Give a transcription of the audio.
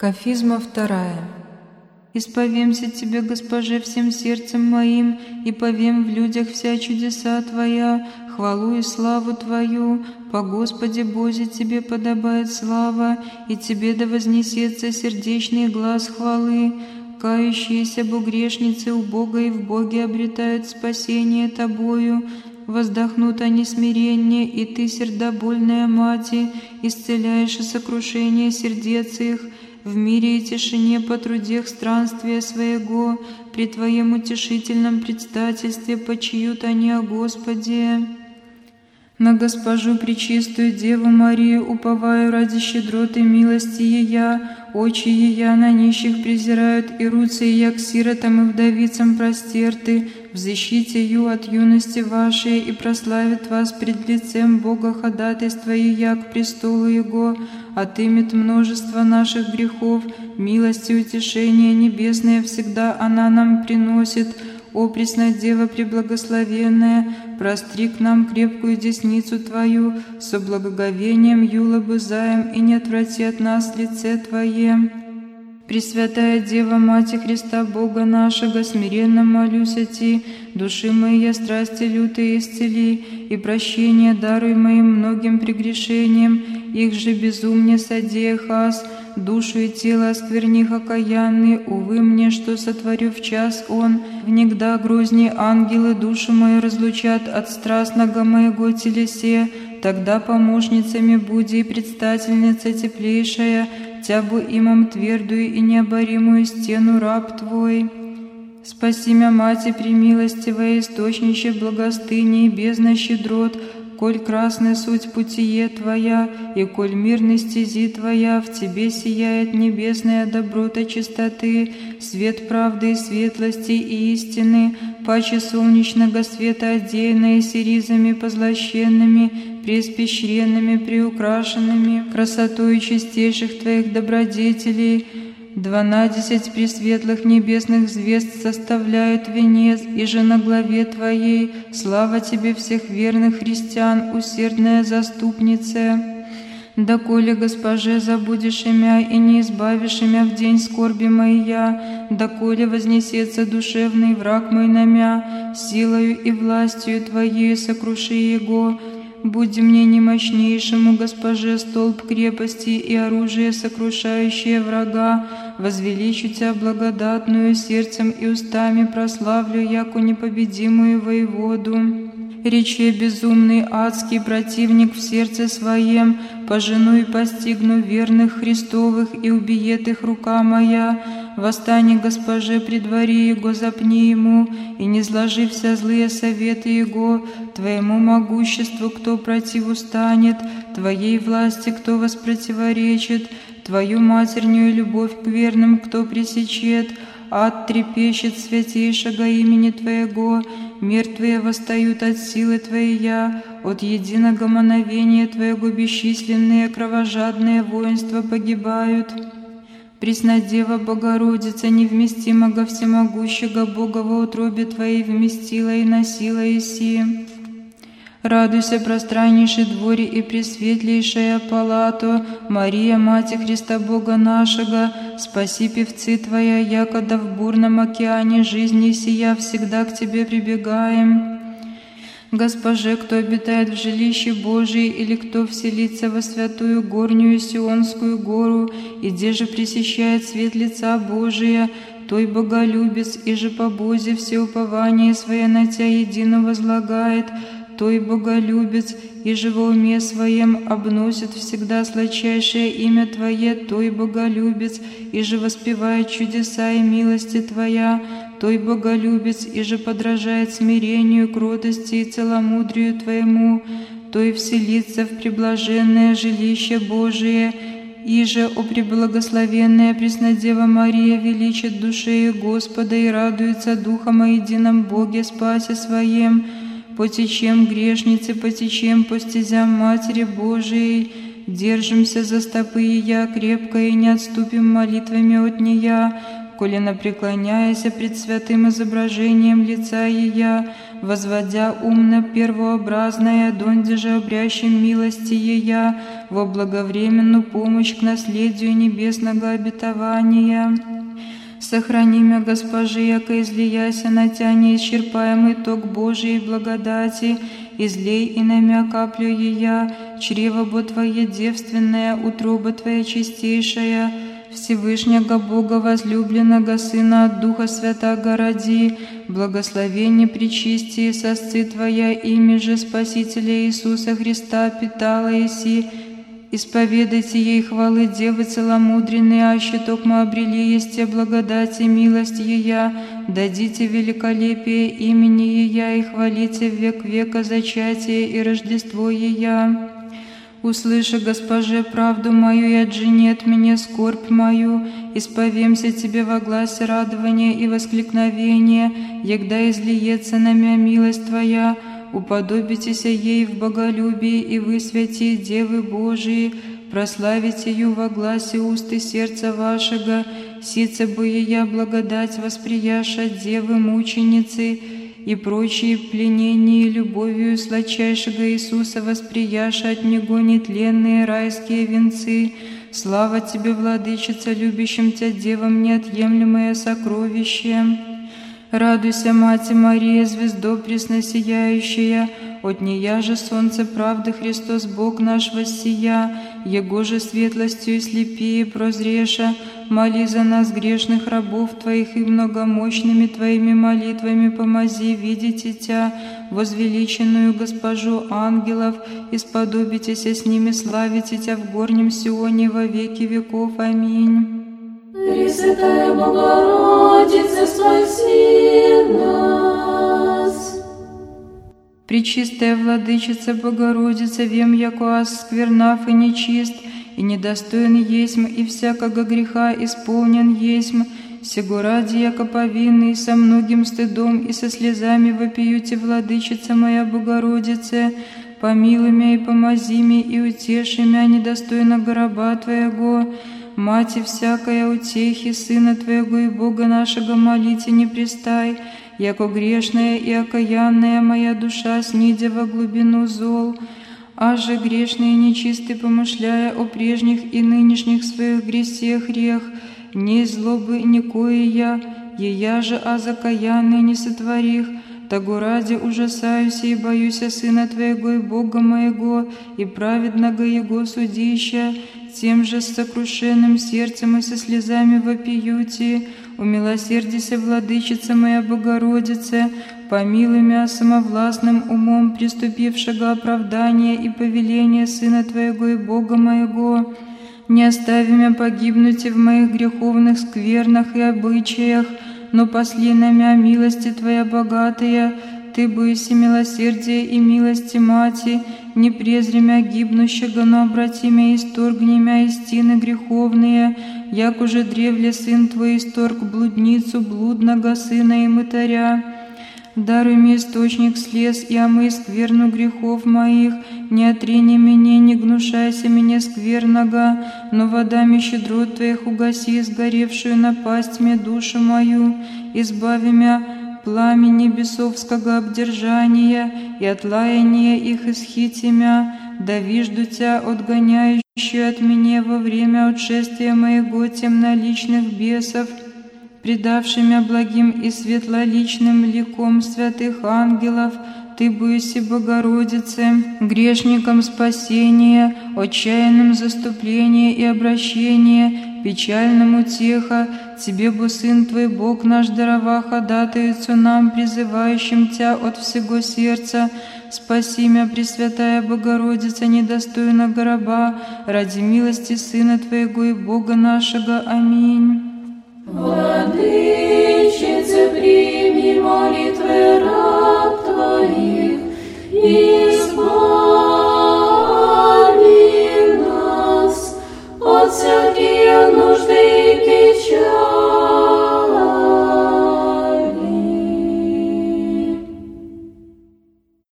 Кафизма 2. «Исповемся Тебе, Госпоже, всем сердцем моим, и повем в людях вся чудеса Твоя, хвалу и славу Твою. По Господе Бозе Тебе подобает слава, и Тебе да вознесется сердечный глас хвалы. Кающиеся богрешницы у Бога и в Боге обретают спасение Тобою. Воздохнут они смирение, и Ты, сердобольная Мати, исцеляешь и сокрушение сердец их. В мире и тишине по трудех странствия своего, при Твоем утешительном предстательстве почиют они о Господе. На Госпожу Пречистую Деву Марию уповаю ради щедроты милости Ея, очи Ея на нищих презирают, и руцы Ея к сиротам и вдовицам простерты. Взыщите ее от юности вашей, и прославит вас пред лицем Бога ходатайство Ея к престолу Его, отымет множество наших грехов, милости и утешение небесное всегда она нам приносит. О, Пресная Дева Преблагословенная, простри к нам крепкую десницу Твою, со благоговением юлобызаем, и не отврати от нас лице Твое. Пресвятая Дева, Мати Христа Бога нашего, смиренно молюсь о Ти, души мои страсти лютые исцели, и прощение даруй моим многим прегрешениям, их же безумне содеях аз, душу и тело оскверних окаянный, увы мне, что сотворю в час он, внегда грозней ангелы душу мою разлучат от страстного моего телесе, тогда помощницами буди и предстательница теплейшая, тябу имам твердую и необоримую стену раб Твой. Спаси мя, Мати премилостивая, источнище благостыни и бездна щедрот, коль красная суть путие Твоя, и коль мирной стези Твоя, в Тебе сияет небесная доброта чистоты, свет правды и светлости и истины, паче солнечного света одеянная сиризами позлощенными, преиспещренными, приукрашенными красотою чистейших Твоих добродетелей. 12 пресветлых небесных звезд составляют венец, и же на главе Твоей слава Тебе всех верных христиан, усердная заступница. Доколе, Госпоже, забудешь имя и не избавишь имя в день скорби моя, доколе вознесется душевный враг мой на мя, силою и властью Твоею сокруши его. Будь мне немощнейшему, Госпоже, столб крепости и оружие, сокрушающее врага, возвеличу Тебя благодатную, сердцем и устами прославлю, яку непобедимую воеводу. Рече безумный адский противник в сердце своем, пожену и постигну верных Христовых, и убиет их рука моя. Восстань, Госпоже, при дворе Его, запни ему, и не зложи вся злые советы Его. Твоему могуществу кто противустанет, Твоей власти кто воспротиворечит, Твою матернюю любовь к верным кто пресечет. Ад трепещет святейшего имени Твоего, мертвые восстают от силы Твоя, от единого мановения Твоего бесчисленные кровожадные воинства погибают. Пресна Дева Богородица, невместимого всемогущего Бога во утробе Твоей вместила и носила иси. Радуйся, пространнейший дворе и пресветлейшая палато, Мария, Мати Христа Бога нашего, спаси певцы Твоя, якода в бурном океане жизни сия всегда к Тебе прибегаем. Госпоже, кто обитает в жилище Божии, или кто вселится во святую горнюю Сионскую гору, и где же пресещает свет лица Божия, той боголюбец, и же по Бозе все упование свое на Тя едино возлагает, той боголюбец, и же во уме своем обносит всегда сладчайшее имя Твое, той боголюбец, и же воспевает чудеса и милости Твоя, той боголюбец, и же подражает смирению, кротости и целомудрию Твоему, той вселится в преблаженное жилище Божие, и же, о преблагословенная Преснодева Мария, величит душею Господа и радуется Духом о едином Боге спасе Своем. Потечем, грешницы, потечем по стезям Матери Божией, держимся за стопы Ея крепко и не отступим молитвами от нея. коли напреклоняяся пред святым изображением лица Ея, возводя умно первообразное, донде же обрящем милости Ея, во благовременную помощь к наследию небесного обетования. Сохрани мя, Госпожи, яко излияся на Тя неисчерпаемый ток Божией благодати, излей и на мя каплю Ея, чрево бо Твое девственное, утроба Твоя чистейшая, Всевышнего Бога возлюбленного Сына от Духа Святаго роди, благословение пречистие сосцы Твоя, имя же Спасителя Иисуса Христа питала еси, исповедайте ей хвалы Девы целомудренные, аще токмо обрели есте благодать и милость Ея, дадите великолепие имени Ея и хвалите в век века зачатие и Рождество Ея. Услыши, Госпоже, правду мою и отжени от меня скорбь мою, исповемся Тебе во гласе радования и воскликновения, егда излиется на мя милость Твоя, уподобитеся ей в боголюбии и вы, святие Девы Божии, прославите ее во гласе уст и сердца вашего, сице бы ея благодать восприяша Девы мученицы, и прочие пленения любовью сладчайшего Иисуса восприяша от Него нетленные райские венцы. Слава Тебе, Владычица, любящим Тебя Девам неотъемлемое сокровище. Радуйся, Мать Мария, звездо пресносияющая, от нея же солнце правды Христос Бог наш воссия, Его же светлостью и слепее прозреша, моли за нас, грешных рабов Твоих, и многомощными Твоими молитвами помози видите Тя, возвеличенную Госпожу ангелов, и сподобитесь с ними славите Тя в горнем Сионе во веки веков. Аминь. Пресвятая Богородица, спаси нас. Пречистая Владычица Богородица, вем, яко аз сквернав и нечист, и недостоин есмь, и всякого греха исполнен есмь, сего ради, яко повинный со многим стыдом и со слезами вопиюте, Владычица моя Богородице, помилуй мя и помози мя, и утеши мя недостойно гроба Твоего. Мати всякая утехи, Сына Твоего и Бога нашего молите не пристай, яко грешная и окаянная моя душа снидя во глубину зол, аже грешный и нечистый, помышляя о прежних и нынешних своих гресех рех, не злобы никое я, ея же азакаянный не сотворих, того ради ужасаюся и боюся Сына Твоего и Бога моего, и праведного Его судища, тем же с сокрушенным сердцем и со слезами вопиюти, умилосердися, Владычица моя Богородица, помилуй мя самовластным умом приступившего оправдания и повеления Сына Твоего и Бога моего, не остави мя погибнуть в моих греховных сквернах и обычаях, но пасли на мя милости Твоя богатая, Ты быси милосердие и милости Мати, не презри мя гибнущего, но обрати мя, исторгни мя истины греховные, як уже древле Сын Твой исторг блудницу, блудного сына и мытаря. Даруй мне источник слез, и омый скверну грехов моих, не отрени меня, не гнушайся меня скверного, но водами щедрот Твоих угаси сгоревшую напасть мне душу мою, избави мя пламени бесовского обдержания и от лаяния их исхити мя, да вижду Тя, отгоняющую от меня во время отшествия моего темноличных бесов, предавший мя благим и светлоличным ликом святых ангелов, Ты быси, Богородице, грешникам спасения, отчаянным заступление и обращение, печальным утеха, Тебе бы Сын Твой, Бог наш, дарова ходатайцу нам, призывающим Тя от всего сердца. Спаси мя, Пресвятая Богородица, недостойна гроба, ради милости Сына Твоего и Бога нашего. Аминь. Владычице, прими молитвы раб Твоих, избави нас от всяких нужды и